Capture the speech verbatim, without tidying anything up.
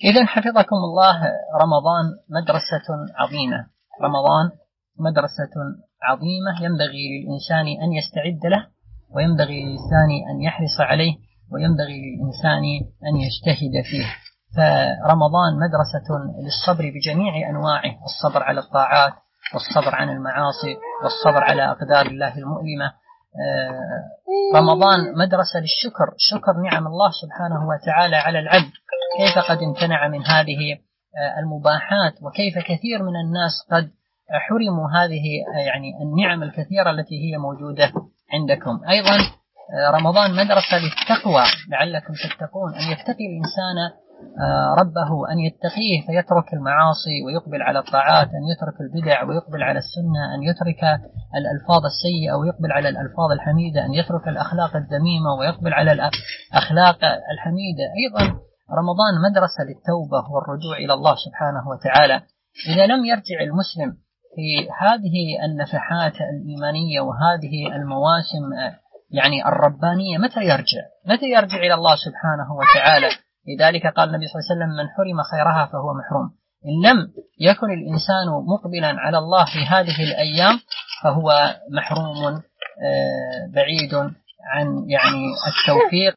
إذن حفظكم الله، رمضان مدرسة عظيمة، رمضان مدرسة عظيمة ينبغي للإنسان أن يستعد له، وينبغي للإنسان أن يحرص عليه، وينبغي للإنسان أن يجتهد فيه. فرمضان مدرسة للصبر بجميع أنواعه، الصبر على الطاعات، والصبر عن المعاصي، والصبر على أقدار الله المؤلمة. رمضان مدرسة للشكر، شكر نعم الله سبحانه وتعالى على العبد، كيف قد امتنع من هذه المباحات، وكيف كثير من الناس قد حرموا هذه يعني النعم الكثيرة التي هي موجودة عندكم. أيضا رمضان مدرسة للتقوى لعلكم تتقون، أن يتقي الإنسان ربه، أن يتقيه فيترك المعاصي ويقبل على الطاعات، أن يترك البدع ويقبل على السنة، أن يترك الألفاظ السيئة ويقبل على الألفاظ الحميدة، أن يترك الأخلاق الذميمة ويقبل على الأخلاق الحميدة. أيضا رمضان مدرسة للتوبة والرجوع إلى الله سبحانه وتعالى. إذا لم يرجع المسلم في هذه النفحات الإيمانية وهذه المواسم يعني الربانية، متى يرجع؟ متى يرجع إلى الله سبحانه وتعالى؟ لذلك قال النبي صلى الله عليه وسلم: من حرم خيرها فهو محروم. إن لم يكن الإنسان مقبلا على الله في هذه الأيام فهو محروم بعيد عن يعني التوفيق